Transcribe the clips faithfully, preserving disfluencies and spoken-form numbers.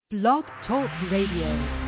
Blog Talk Radio.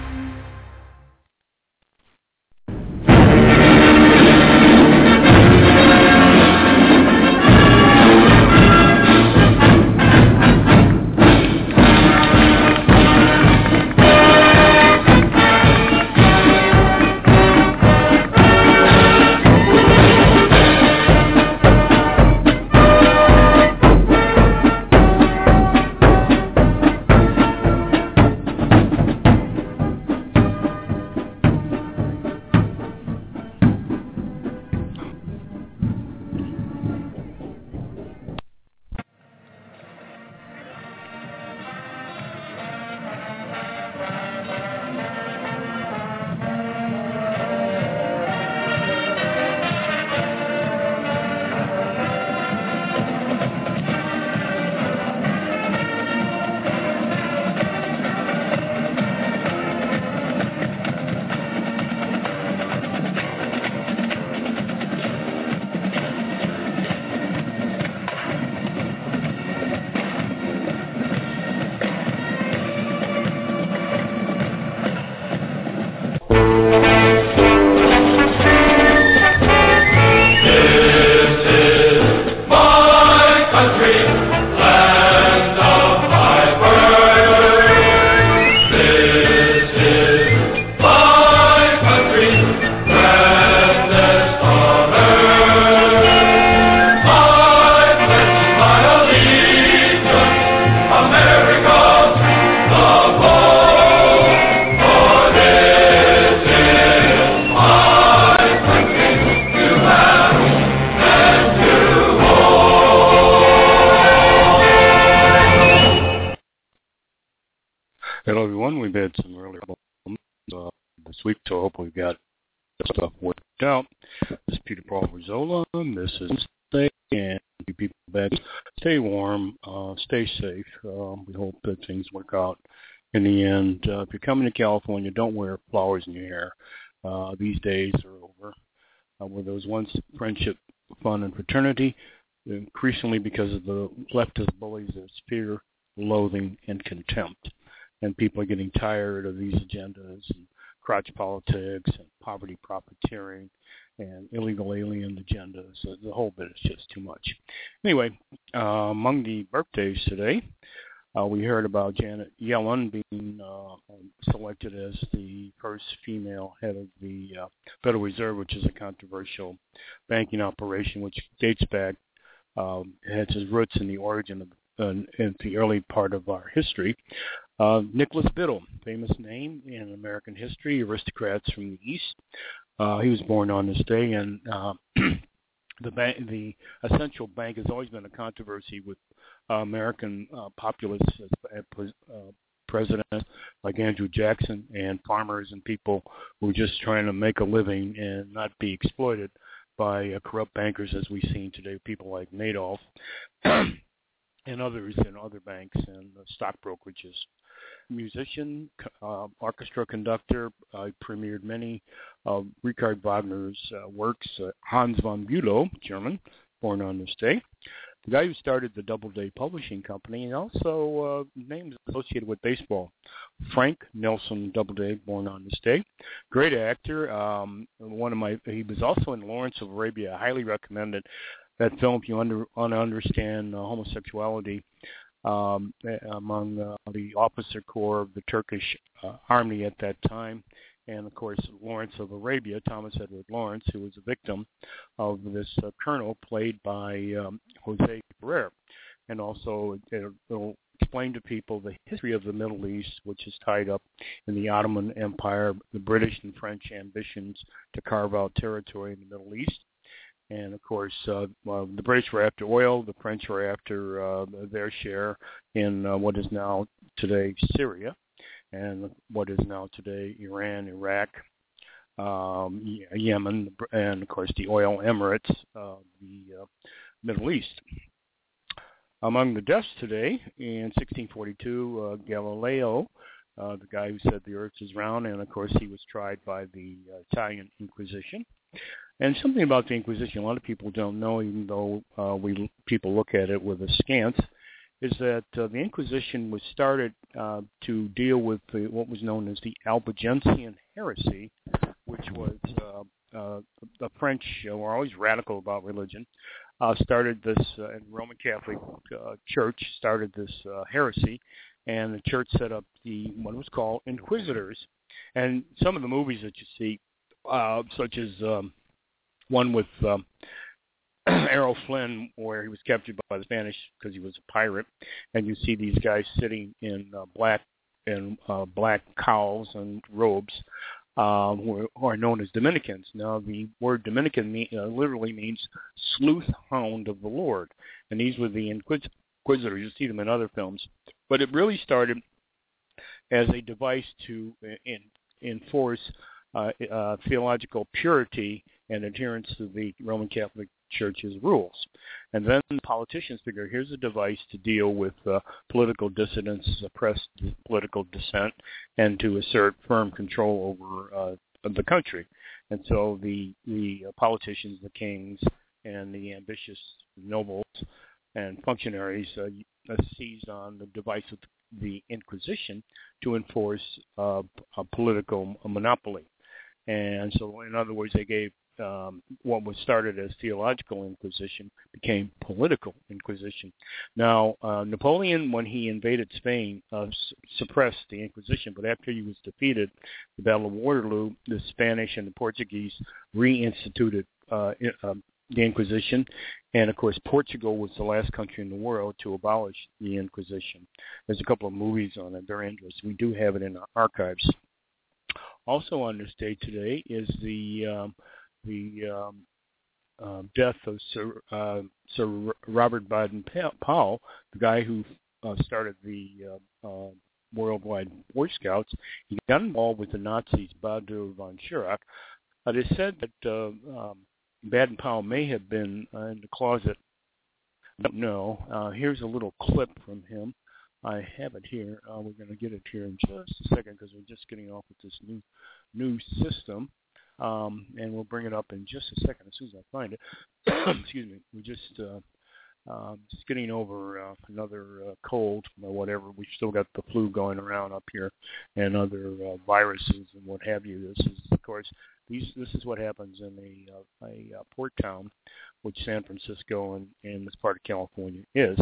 Hello, everyone. We've had some earlier problems uh, this week, so I hope we've got stuff worked out. This is Peter Paul Rizzola. This is Stay, and you people back. Stay warm. Uh, stay safe. Uh, we hope that things work out in the end. Uh, if you're coming to California, don't wear flowers in your hair. Uh, these days are over. Uh, where there was once friendship, fun, and fraternity, increasingly because of the leftist bullies, there's fear, loathing, and contempt. And people are getting tired of these agendas and crotch politics and poverty profiteering and illegal alien agendas. So the whole bit is just too much. Anyway, uh, among the birthdays today, uh, we heard about Janet Yellen being uh, selected as the first female head of the uh, Federal Reserve, which is a controversial banking operation which dates back, um, has its roots in the origin of uh, in the early part of our history. Uh, Nicholas Biddle, famous name in American history, aristocrats from the East. Uh, he was born on this day, and uh, the bank, the essential bank has always been a controversy with uh, American uh, populists as uh, presidents like Andrew Jackson and farmers and people who are just trying to make a living and not be exploited by uh, corrupt bankers, as we've seen today, people like Madoff and others in other banks and uh, stock brokerages. Musician, uh, orchestra conductor, uh, premiered many of Richard Wagner's uh, works. Uh, Hans von Bülow, German, born on this day. The guy who started the Doubleday Publishing Company, and also uh, names associated with baseball. Frank Nelson Doubleday, born on this day. Great actor. Um, one of my. He was also in Lawrence of Arabia. I highly recommend it. That film, if you under, want to understand uh, homosexuality um, among uh, the officer corps of the Turkish uh, army at that time, and of course Lawrence of Arabia, Thomas Edward Lawrence, who was a victim of this uh, colonel played by um, Jose Ferrer, and also it will explain to people the history of the Middle East, which is tied up in the Ottoman Empire, the British and French ambitions to carve out territory in the Middle East. And, of course, uh, well, the British were after oil. The French were after uh, their share in uh, what is now today Syria and what is now today Iran, Iraq, um, Yemen, and, of course, the oil emirates of the uh, Middle East. Among the deaths today, in sixteen forty-two, uh, Galileo, uh, the guy who said the earth is round, and, of course, he was tried by the uh, Italian Inquisition. And something about the Inquisition, a lot of people don't know, even though uh, we people look at it with askance, is that uh, the Inquisition was started uh, to deal with the, what was known as the Albigensian heresy, which was uh, uh, the French uh, were always radical about religion. Uh, started this, uh, and Roman Catholic uh, Church started this uh, heresy, and the church set up the what was called inquisitors. And some of the movies that you see, uh, such as um, one with um, Errol Flynn, where he was captured by the Spanish because he was a pirate, and you see these guys sitting in uh, black and uh, black cowls and robes, um, who, are, who are known as Dominicans. Now, the word Dominican mean, uh, literally means sleuth hound of the Lord, and these were the inquis- inquisitors. You see them in other films, but it really started as a device to uh, in, enforce uh, uh, theological purity and adherence to the Roman Catholic Church's rules. And then politicians figure, here's a device to deal with uh, political dissidents, suppress political dissent, and to assert firm control over uh, the country. And so the the uh, politicians, the kings, and the ambitious nobles and functionaries uh, uh, seized on the device of the Inquisition to enforce uh, a political monopoly. And so, in other words, they gave um, what was started as theological inquisition became political inquisition. Now, uh, Napoleon, when he invaded Spain, uh, s- suppressed the Inquisition, but after he was defeated, the Battle of Waterloo, the Spanish and the Portuguese reinstituted uh, um, the Inquisition, and of course Portugal was the last country in the world to abolish the Inquisition. There's a couple of movies on it, very interesting. We do have it in our archives. Also on this day today is the um, the um, uh, death of Sir, uh, Sir Robert Baden-Powell, the guy who uh, started the uh, uh, worldwide Boy Scouts. He got involved with the Nazis, Bader von Schirach. It is said that uh, um, Baden-Powell may have been uh, in the closet. I don't know. Uh, here's a little clip from him. I have it here. Uh, we're going to get it here in just a second because we're just getting off with this new new system. Um, and we'll bring it up in just a second as soon as I find it. Excuse me. We're just, uh, uh, just getting over uh, another uh, cold or whatever. We've still got the flu going around up here and other uh, viruses and what have you. This is, of course, these. This is what happens in a, uh, a uh, port town, which San Francisco and, and this part of California is.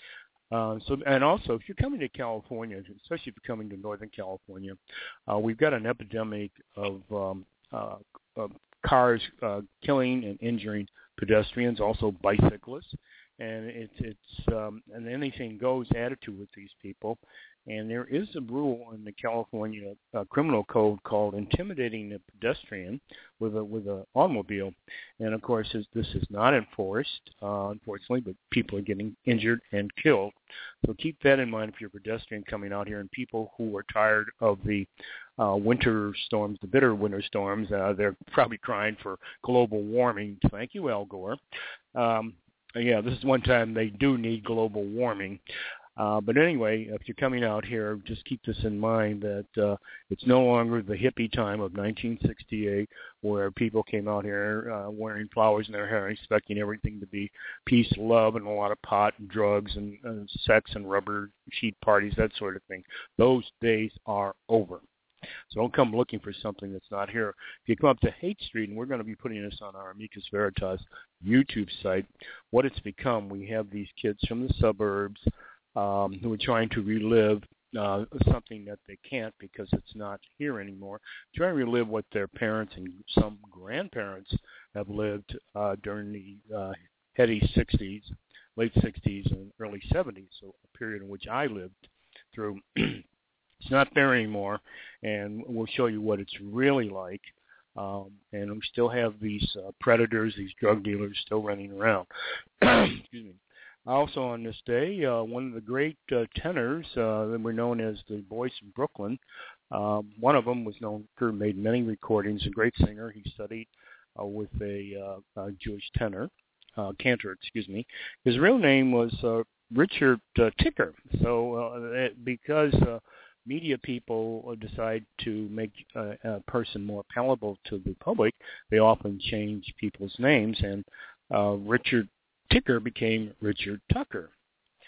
Uh, so, and also, if you're coming to California, especially if you're coming to Northern California, uh, we've got an epidemic of, um, uh, of cars uh, killing and injuring pedestrians, also bicyclists, and it's it's um, an anything goes attitude with these people. And there is a rule in the California uh, criminal code called intimidating a pedestrian with a with an automobile. And of course, this, this is not enforced, uh, unfortunately, but people are getting injured and killed. So keep that in mind if you're a pedestrian coming out here, and people who are tired of the uh, winter storms, the bitter winter storms. Uh, they're probably crying for global warming. Thank you, Al Gore. Um, yeah, this is one time they do need global warming. Uh, but anyway, if you're coming out here, just keep this in mind that uh, it's no longer the hippie time of nineteen sixty-eight where people came out here uh, wearing flowers in their hair and expecting everything to be peace, love, and a lot of pot and drugs and uh, sex and rubber sheet parties, that sort of thing. Those days are over. So don't come looking for something that's not here. If you come up to Haight Street, and we're going to be putting this on our Amicus Veritas YouTube site, what it's become, we have these kids from the suburbs um, who are trying to relive uh, something that they can't because it's not here anymore, trying to relive what their parents and some grandparents have lived uh, during the uh, heady sixties, late sixties, and early seventies, so a period in which I lived through. It's not there anymore, and we'll show you what it's really like. Um, and we still have these uh, predators, these drug dealers still running around. Excuse me. Also on this day, uh, one of the great uh, tenors uh, that were known as the Boys from Brooklyn, um, one of them was known for, made many recordings, a great singer. He studied uh, with a, uh, a Jewish tenor, uh, cantor, excuse me. His real name was uh, Richard uh, Ticker. So uh, because... Uh, media people decide to make a, a person more palatable to the public, they often change people's names, and uh, Richard Ticker became Richard Tucker.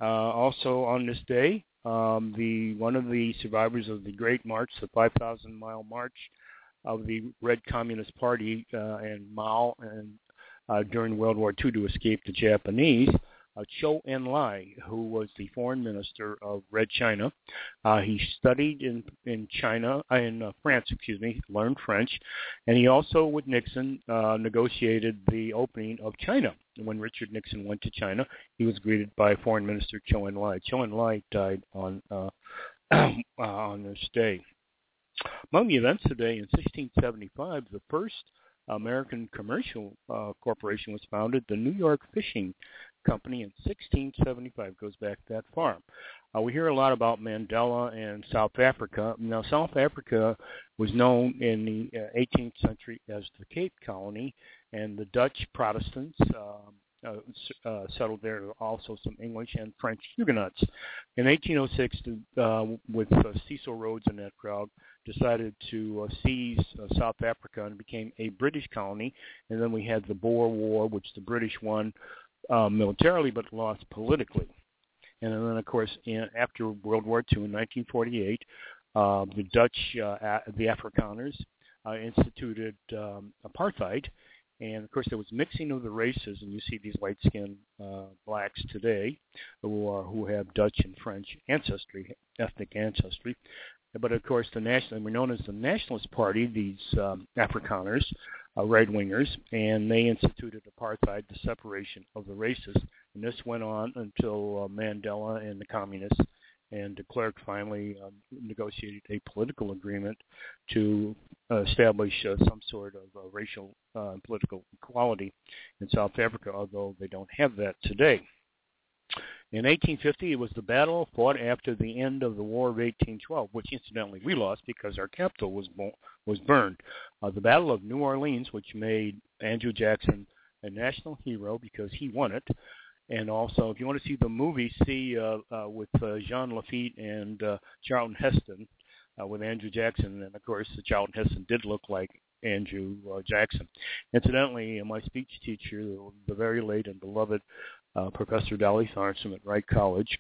Uh, also on this day, um, the one of the survivors of the Great March, the five thousand mile march of the Red Communist Party uh, and Mao and uh, during World War Two to escape the Japanese, uh, Zhou Enlai, who was the foreign minister of Red China. Uh, he studied in in China, uh, in uh, France, excuse me, learned French, and he also, with Nixon, uh, negotiated the opening of China. When Richard Nixon went to China, he was greeted by Foreign Minister Zhou Enlai. Zhou Enlai died on uh, uh, on this day. Among the events today, in sixteen seventy-five, the first American commercial uh, corporation was founded, the New York Fishing Company, in sixteen seventy-five. Goes back that far. Uh, we hear a lot about Mandela and South Africa. Now, South Africa was known in the uh, eighteenth century as the Cape Colony, and the Dutch Protestants um, uh, uh, settled there, also some English and French Huguenots. In eighteen oh six, uh, with uh, Cecil Rhodes in that crowd, decided to uh, seize uh, South Africa and became a British colony. And then we had the Boer War, which the British won uh, militarily but lost politically. And then, of course, in, after World War Two in nineteen forty-eight, uh, the Dutch, uh, the Afrikaners, uh, instituted um, apartheid. And, of course, there was mixing of the races, and you see these light-skinned uh, blacks today who are who have Dutch and French ancestry, ethnic ancestry. But, of course, the national, we're known as the Nationalist Party, these um, Afrikaners, uh, right-wingers, and they instituted apartheid, the separation of the races. And this went on until uh, Mandela and the communists and de Klerk finally um, negotiated a political agreement to uh, establish uh, some sort of uh, racial uh, and political equality in South Africa, although they don't have that today. In eighteen fifty, it was the battle fought after the end of the War of eighteen twelve, which incidentally we lost because our capital was bo- was burned. Uh, the Battle of New Orleans, which made Andrew Jackson a national hero because he won it. And also, if you want to see the movie, see uh, uh, with uh, Jean Lafitte and uh, Charlton Heston uh, with Andrew Jackson. And, of course, Charlton Heston did look like Andrew uh, Jackson. Incidentally, uh, my speech teacher, the, the very late and beloved uh, Professor Dolly Thornton at Wright College,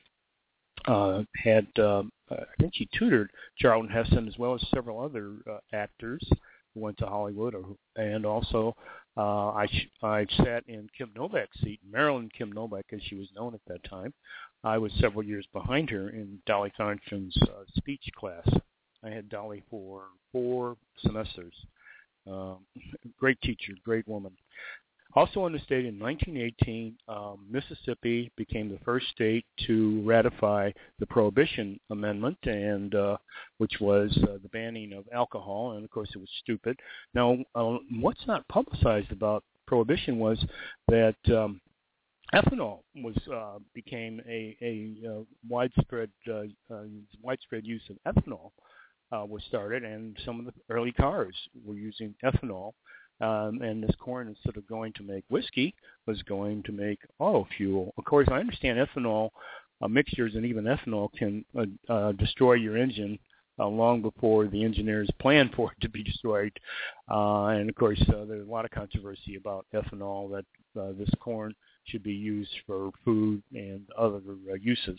uh, had, uh, I think she tutored Charlton Heston as well as several other uh, actors who went to Hollywood, or, and also uh, I I sat in Kim Novak's seat, Marilyn Kim Novak, as she was known at that time. I was several years behind her in Dolly Thornton's uh, speech class. I had Dolly for four semesters. Um, great teacher, great woman. Also on the state in nineteen eighteen, um, Mississippi became the first state to ratify the Prohibition Amendment, and uh, which was uh, the banning of alcohol, and of course it was stupid. Now, uh, what's not publicized about Prohibition was that um, ethanol was uh, became a, a uh, widespread uh, uh, widespread use of ethanol uh, was started, and some of the early cars were using ethanol. Um, and this corn, instead of going to make whiskey, was going to make auto fuel. Of course, I understand ethanol uh, mixtures and even ethanol can uh, uh, destroy your engine uh, long before the engineers plan for it to be destroyed. Uh, and, of course, uh, there's a lot of controversy about ethanol, that uh, this corn should be used for food and other uh, uses.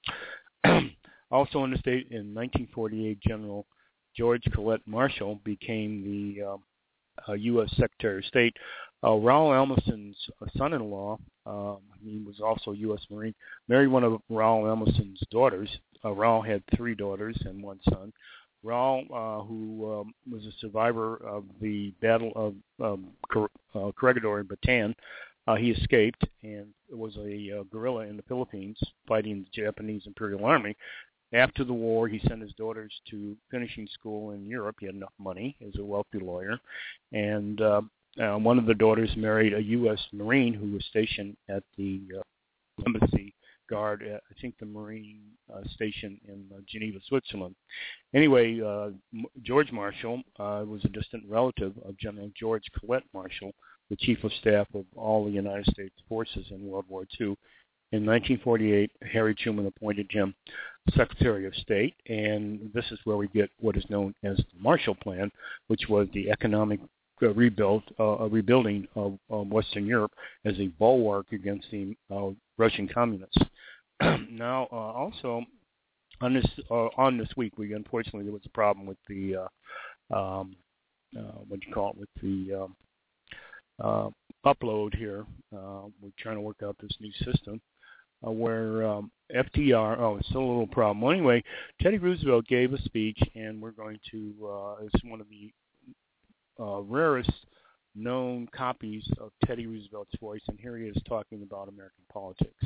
Also in the state, in nineteen forty-eight, General George Collett Marshall became the uh, Uh, U S Secretary of State. Uh, Raoul Elmison's uh, son-in-law, um, he was also a U S Marine, married one of Raoul Elmison's daughters. Uh, Raoul had three daughters and one son. Raoul, uh, who um, was a survivor of the Battle of um, Cor- uh, Corregidor in Bataan, uh, he escaped and was a uh, guerrilla in the Philippines fighting the Japanese Imperial Army. After the war, he sent his daughters to finishing school in Europe. He had enough money as a wealthy lawyer. And uh, uh, one of the daughters married a U S Marine who was stationed at the uh, embassy guard, at, I think, the Marine uh, station in uh, Geneva, Switzerland. Anyway, uh, M- George Marshall uh, was a distant relative of General George Collett Marshall, the chief of staff of all the United States forces in World War Two. In nineteen forty-eight, Harry Truman appointed him Secretary of State, and this is where we get what is known as the Marshall Plan, which was the economic uh, rebuild, uh, rebuilding of uh, Western Europe as a bulwark against the uh, Russian communists. now, uh, also on this uh, on this week, we unfortunately there was a problem with the uh, um, uh, what do you call it with the um, uh, upload here. Uh, we're trying to work out this new system uh, where um, F D R. Oh, it's still a little problem. Well, anyway, Teddy Roosevelt gave a speech, and we're going to. Uh, it's one of the uh, rarest known copies of Teddy Roosevelt's voice, and here he is talking about American politics.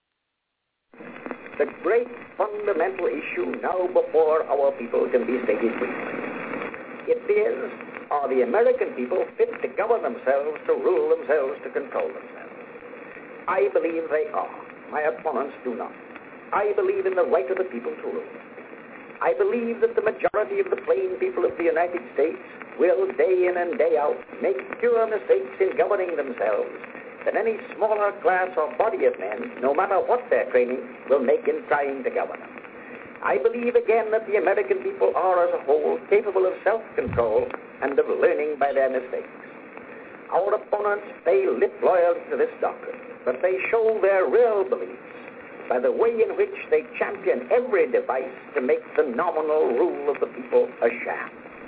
The great fundamental issue now before our people can be stated briefly. It is, are the American people fit to govern themselves, to rule themselves, to control themselves? I believe they are. My opponents do not. I believe in the right of the people to rule. I believe that the majority of the plain people of the United States will, day in and day out, make fewer mistakes in governing themselves than any smaller class or body of men, no matter what their training, will make in trying to govern them. I believe again that the American people are as a whole capable of self-control and of learning by their mistakes. Our opponents pay lip loyalty to this doctrine, but they show their real beliefs by the way in which they champion every device to make the nominal rule of the people a sham.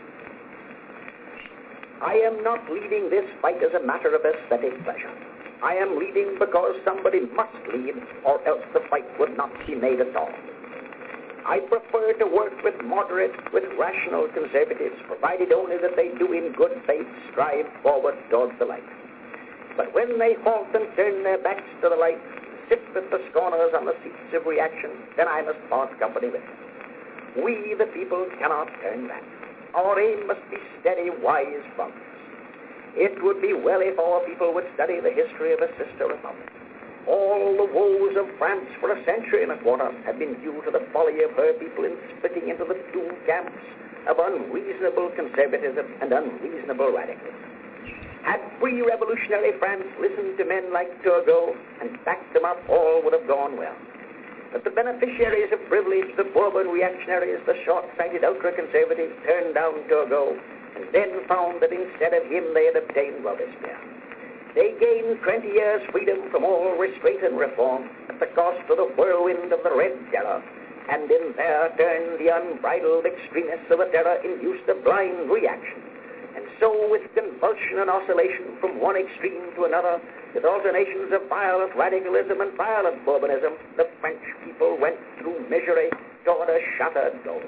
I am not leading this fight as a matter of aesthetic pleasure. I am leading because somebody must lead, or else the fight would not be made at all. I prefer to work with moderate, with rational conservatives, provided only that they do in good faith strive forward towards the light. But when they halt and turn their backs to the light, sit with the scorners on the seats of reaction, then I must part company with them. We, the people, cannot turn back. Our aim must be steady, wise progress. It would be well if our people would study the history of a sister republic. All the woes of France for a century and a quarter have been due to the folly of her people in splitting into the two camps of unreasonable conservatism and unreasonable radicalism. Had pre-revolutionary France listened to men like Turgot and backed them up, all would have gone well. But the beneficiaries of privilege, the Bourbon reactionaries, the short-sighted ultra-conservatives, turned down Turgot and then found that instead of him they had obtained Robespierre. They gained twenty years' freedom from all restraint and reform at the cost of the whirlwind of the Red Terror, and in their turn the unbridled extremists of the terror induced a blind reaction. And so, with convulsion and oscillation from one extreme to another, with alternations of violent radicalism and violent Bourbonism, the French people went through misery toward a shattered goal.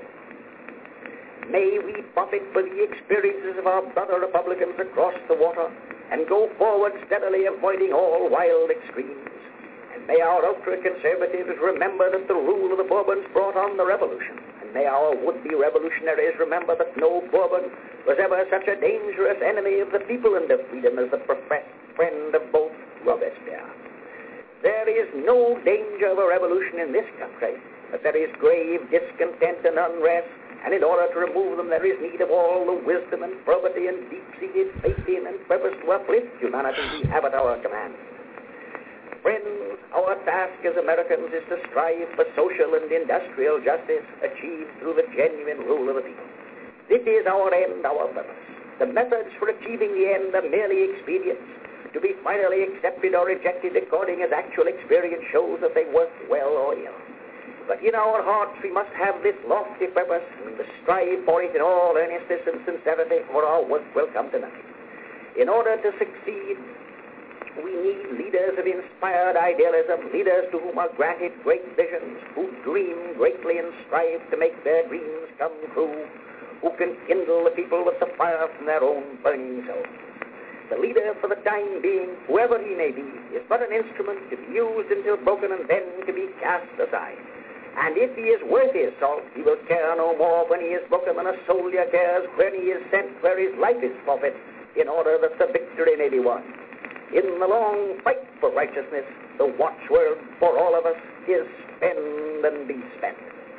May we profit by the experiences of our brother republicans across the water and go forward steadily, avoiding all wild extremes. And may our ultra-conservatives remember that the rule of the Bourbons brought on the revolution. And may our would-be revolutionaries remember that no Bourbon was ever such a dangerous enemy of the people and of freedom as the professed friend of both Robespierre. There is no danger of a revolution in this country, but there is grave discontent and unrest. And in order to remove them, there is need of all the wisdom and probity and deep-seated faith in and purpose to uplift humanity we have at our command. Friends, our task as Americans is to strive for social and industrial justice achieved through the genuine rule of the people. This is our end, our purpose. The methods for achieving the end are merely expedients, to be finally accepted or rejected according as actual experience shows that they work well or ill. But in our hearts we must have this lofty purpose, and we must strive for it in all earnestness and sincerity, or our work will come to nothing. In order to succeed, we need leaders of inspired idealism, leaders to whom are granted great visions, who dream greatly and strive to make their dreams come true, who can kindle the people with the fire from their own burning souls. The leader, for the time being, whoever he may be, is but an instrument to be used until broken and then to be cast aside. And if he is worth his salt, he will care no more when he is broken than a soldier cares when he is sent where his life is forfeit, in order that the victory may be won. In the long fight for righteousness, the watchword for all of us is spend and be spent.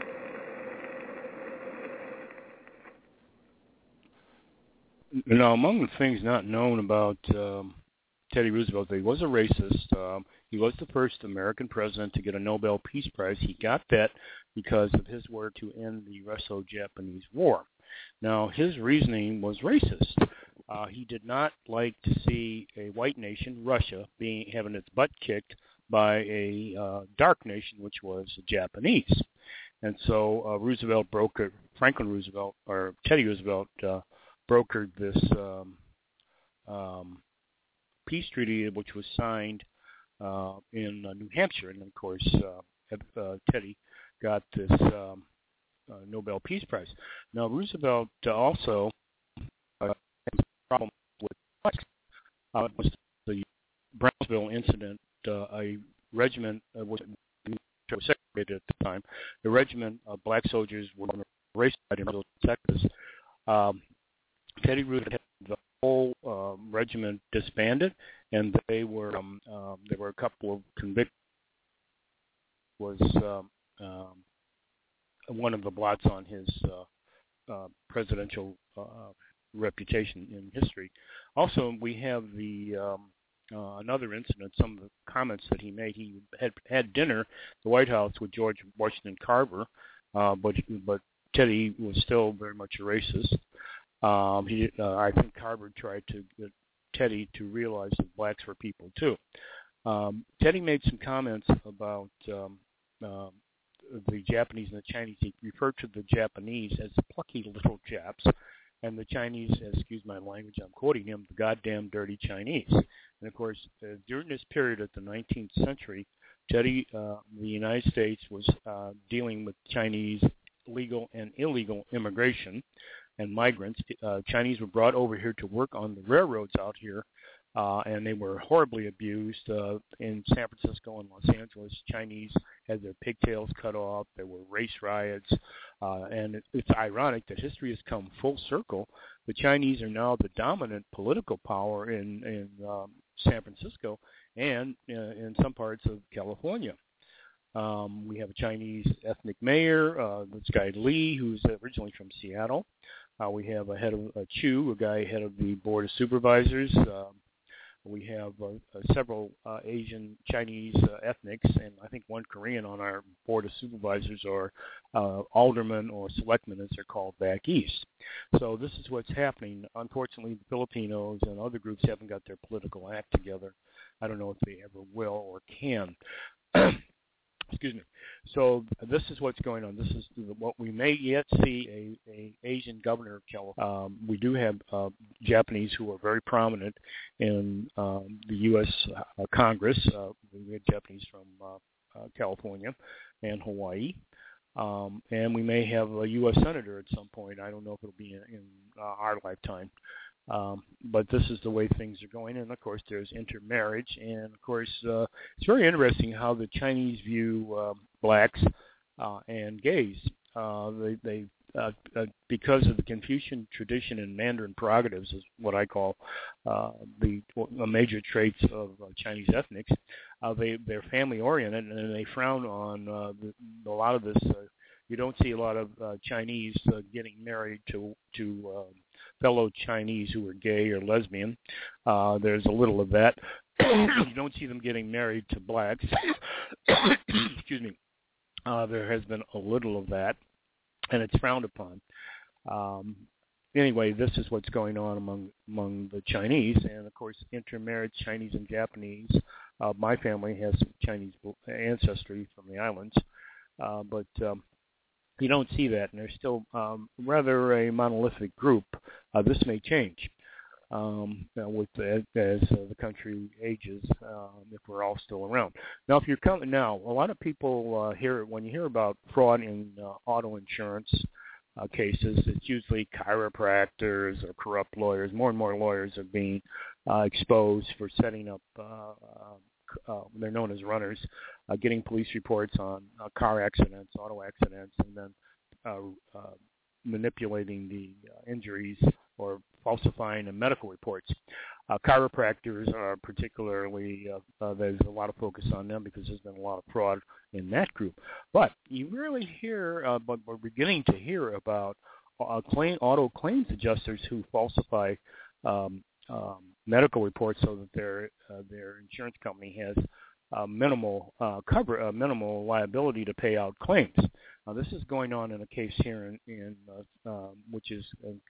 Now, among the things not known about um, Teddy Roosevelt, he was a racist. Um, he was the first American president to get a Nobel Peace Prize. He got that because of his work to end the Russo-Japanese War. Now, his reasoning was racist. Uh, he did not like to see a white nation, Russia, being having its butt kicked by a uh, dark nation, which was the Japanese. And so uh, Roosevelt brokered, Franklin Roosevelt, or Teddy Roosevelt, uh, brokered this um, um, peace treaty, which was signed uh, in uh, New Hampshire. And, of course, uh, uh, Teddy got this um, uh, Nobel Peace Prize. Now, Roosevelt uh, also uh, had a problem with uh, was the Brownsville incident. Uh, a regiment uh, was segregated at the time. The regiment of black soldiers were on the race side in those sectors. Um, Teddy Roosevelt had the whole um, regiment disbanded, and they were um, um, there were a couple of convicted. Was um, um, one of the blots on his uh, uh, presidential uh, reputation in history. Also, we have the um, uh, another incident. Some of the comments that he made. He had had dinner at the White House with George Washington Carver, uh, but but Teddy was still very much a racist. Um, he, uh, I think Carver tried to get Teddy to realize that blacks were people too. Um, Teddy made some comments about um, uh, the Japanese and the Chinese. He referred to the Japanese as plucky little Japs, and the Chinese, excuse my language, I'm quoting him, the goddamn dirty Chinese. And of course, uh, during this period of the nineteenth century, Teddy, uh, the United States was uh, dealing with Chinese legal and illegal immigration and migrants. Uh, Chinese were brought over here to work on the railroads out here, uh, and they were horribly abused. Uh, in San Francisco and Los Angeles, Chinese had their pigtails cut off. There were race riots, uh, and it, it's ironic that history has come full circle. The Chinese are now the dominant political power in, in um, San Francisco and uh, in some parts of California. Um, we have a Chinese ethnic mayor, uh, this guy Lee, who's originally from Seattle. Uh, we have a head of uh, Chu, a guy head of the Board of Supervisors. Um, we have uh, uh, several uh, Asian Chinese uh, ethnics, and I think one Korean on our Board of Supervisors, or uh, aldermen or selectmen, as they're called back east. So this is what's happening. Unfortunately, the Filipinos and other groups haven't got their political act together. I don't know if they ever will or can. Excuse me. So this is what's going on. This is what we may yet see a, a Asian governor of California. Um, we do have uh, Japanese who are very prominent in um, the U S Uh, Congress. Uh, we have Japanese from uh, uh, California and Hawaii. Um, and we may have a U S senator at some point. I don't know if it'll be in, in uh, our lifetime. Um, but this is the way things are going. And, of course, there's intermarriage. And, of course, uh, it's very interesting how the Chinese view uh, blacks uh, and gays. Uh, they, they uh, uh, because of the Confucian tradition and Mandarin prerogatives is what I call uh, the uh, major traits of uh, Chinese ethnics. Uh, they, they're family-oriented, and they frown on uh, the, a lot of this. Uh, you don't see a lot of uh, Chinese uh, getting married to to uh, fellow Chinese who are gay or lesbian. Uh, there's a little of that. You don't see them getting married to blacks. Excuse me. Uh, there has been a little of that, and it's frowned upon. Um, anyway, this is what's going on among among the Chinese, and of course, intermarriage, Chinese and Japanese. Uh, my family has some Chinese ancestry from the islands, uh, but um, you don't see that, and they're still um, rather a monolithic group. Uh, this may change um, uh, with the, as uh, the country ages, um, if we're all still around. Now, if you're coming now, a lot of people uh, hear when you hear about fraud in uh, auto insurance uh, cases, it's usually chiropractors or corrupt lawyers. More and more lawyers are being uh, exposed for setting up. Uh, uh, they're known as runners, uh, getting police reports on uh, car accidents, auto accidents, and then uh, uh, manipulating the uh, injuries or falsifying the medical reports. Uh, chiropractors are particularly, uh, uh, there's a lot of focus on them because there's been a lot of fraud in that group. But you rarely hear, uh, but we're beginning to hear about uh, claim, auto claims adjusters who falsify um, um, medical reports so that their uh, their insurance company has uh, minimal uh, cover, uh, minimal liability to pay out claims. Now, this is going on in a case here in, in uh, um, which is uh,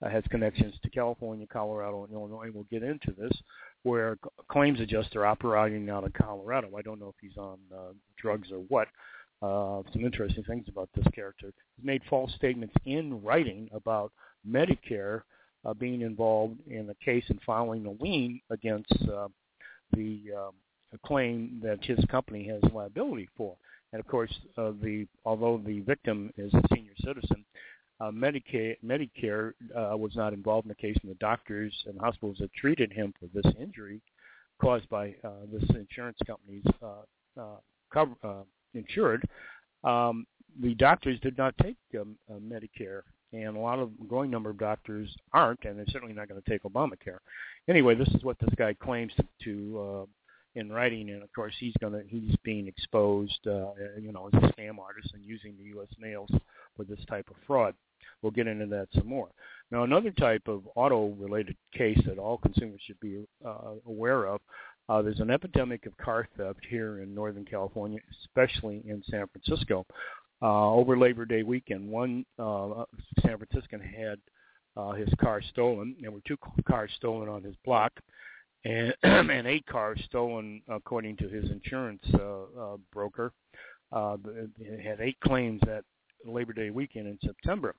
uh, has connections to California, Colorado, and Illinois. We'll get into this, where a claims adjuster operating out of Colorado. I don't know if he's on uh, drugs or what. Uh, some interesting things about this character. He's made false statements in writing about Medicare uh, being involved in a case and filing a lien against uh, the um, claim that his company has liability for. And of course, uh, the although the victim is a senior citizen, uh, Medicare, Medicare uh, was not involved in the case, and the doctors and hospitals that treated him for this injury caused by uh, this insurance company's uh, uh, cover. Uh, insured, um, the doctors did not take um, uh, Medicare, and a lot of a growing number of doctors aren't, and they're certainly not going to take Obamacare. Anyway, this is what this guy claims to, to uh, in writing, and of course he's going to he's being exposed, uh, you know, as a scam artist and using the U S mails for this type of fraud. We'll get into that some more. Now, another type of auto-related case that all consumers should be uh, aware of. Uh, there's an epidemic of car theft here in Northern California, especially in San Francisco. Uh, over Labor Day weekend, one uh, San Franciscan had uh, his car stolen. There were two cars stolen on his block, and, and eight cars stolen, according to his insurance uh, uh, broker. Uh, it had eight claims that Labor Day weekend in September.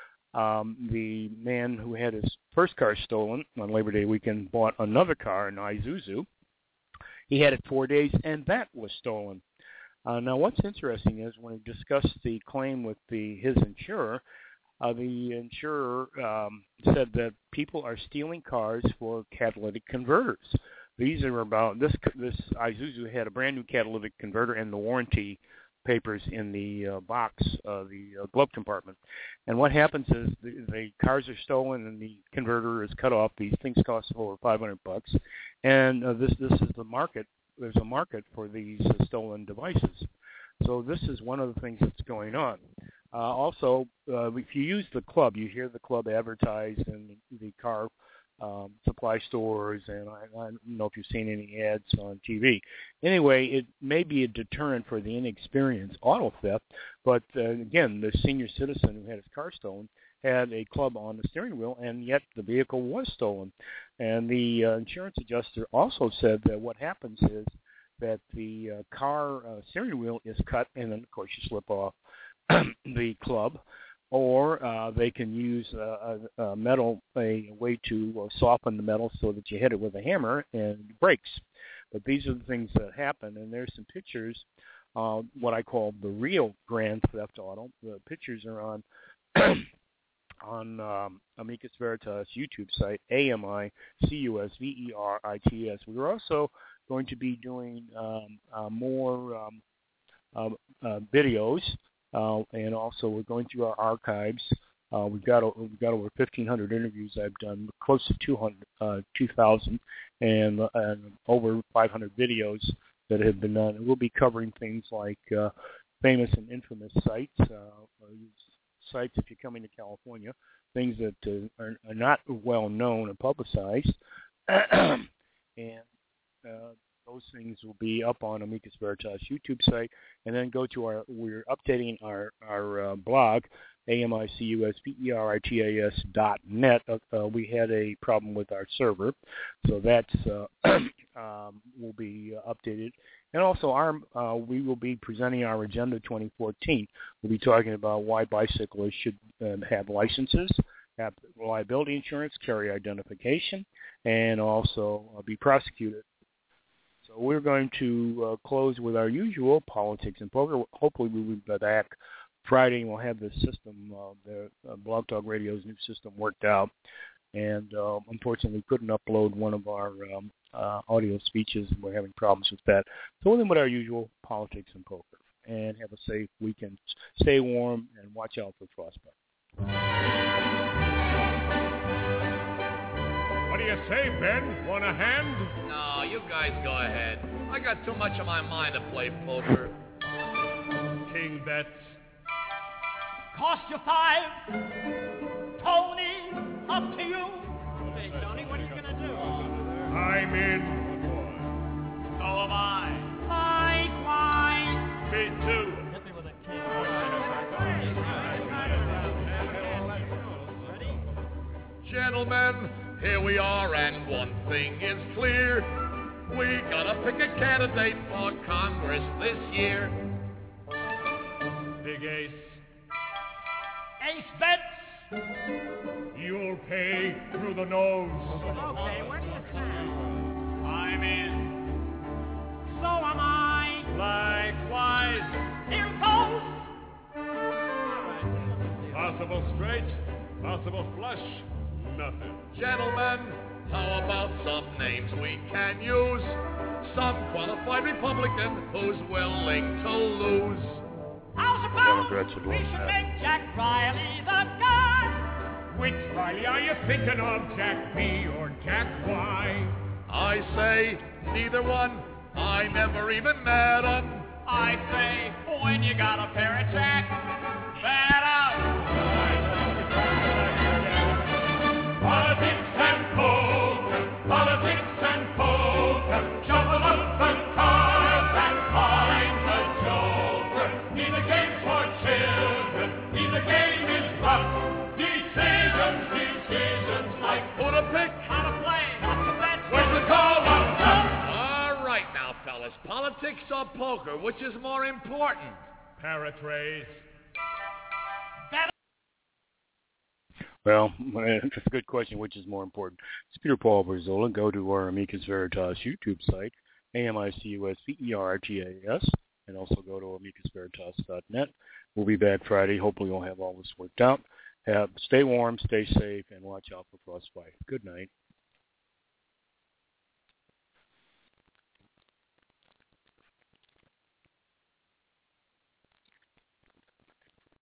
Um, the man who had his first car stolen on Labor Day weekend bought another car, an Isuzu. He had it four days, and that was stolen. Uh, now, what's interesting is when he discussed the claim with the his insurer, uh, the insurer um, said that people are stealing cars for catalytic converters. These are about this. This Isuzu had a brand new catalytic converter and the warranty papers in the uh, box, uh, the uh, glove compartment. And what happens is the, the cars are stolen and the converter is cut off. These things cost over five hundred bucks, and uh, this this is the market. There's a market for these uh, stolen devices. So this is one of the things that's going on. Uh, also, uh, if you use the club, you hear the club advertised in the car um, supply stores, and I, I don't know if you've seen any ads on T V. Anyway, it may be a deterrent for the inexperienced auto theft, but uh, again, the senior citizen who had his car stolen had a club on the steering wheel, and yet the vehicle was stolen. And the uh, insurance adjuster also said that what happens is that the uh, car uh, steering wheel is cut, and then, of course, you slip off the club, or uh, they can use uh, a, a metal, a way to uh, soften the metal so that you hit it with a hammer and it breaks. But these are the things that happen, and there's some pictures, uh, what I call the real Grand Theft Auto. The pictures are on on um, Amicus Veritas YouTube site, A M I C U S V E R I T S. We're also going to be doing um, uh, more um, uh, uh, videos, uh, and also we're going through our archives. Uh, we've got we've got over fifteen hundred interviews I've done, close to two hundred, uh, two thousand, and, uh, and over five hundred videos that have been done. And we'll be covering things like uh, famous and infamous sites, uh, sites if you're coming to California, things that uh, are, are not well known and publicized, and uh, those things will be up on Amicus Veritas YouTube site, and then go to our, we're updating our, our uh, blog, A M I C U S V E R I T A S dot net. Uh, uh, we had a problem with our server, so that's uh, um, will be uh, updated. And also, our uh, we will be presenting our Agenda twenty fourteen. We'll be talking about why bicyclists should uh, have licenses, have liability insurance, carry identification, and also uh, be prosecuted. So we're going to uh, close with our usual politics and poker. Hopefully we will be back Friday and we'll have the system, uh, the uh, Blog Talk Radio's new system worked out. And uh, unfortunately couldn't upload one of our um, uh, audio speeches. We're having problems with that. So we'll end with our usual politics and poker. And have a safe weekend. Stay warm and watch out for frostbite. What do you say, Ben? Want a hand? No, you guys go ahead. I got too much on my mind to play poker. King bets. Cost you five. Tony, up to you. Hey, Tony, what are you going to do? I'm in. So am I. Likewise. Me too. Hit me with a king. Ready? Gentlemen, here we are, and one thing is clear. We gotta pick a candidate for Congress this year. Big Ace, Ace bets. you'll pay through the nose. Okay, where do you stand? I'm in. So am I. Likewise, Here goes. All right. possible straight, possible flush, nothing. Gentlemen, how about some names we can use? Some qualified Republican who's willing to lose. How's about Democrats would we love should that. make Jack Riley the guy? Which Riley are you thinking of, Jack B or Jack Y? I say neither one. I never even met 'em. I say, when you got a pair of Jack, bet out. Politics and poker, politics and poker, shuffle up the cards and find the joker. Neither game's for children, neither game is rough. Decisions, decisions like Who to pick? How to play, what to bet, when to call up top. All right now, fellas. Politics or poker, which is more important? Paratrays. Well, it's a good question. Which is more important? It's Peter Paul Brizola. Go to our Amicus Veritas YouTube site, A M I C U S V E R T A S, and also go to amicus veritas dot net. We'll be back Friday. Hopefully we'll have all this worked out. Have, stay warm, stay safe, and watch out for frostbite. Good night.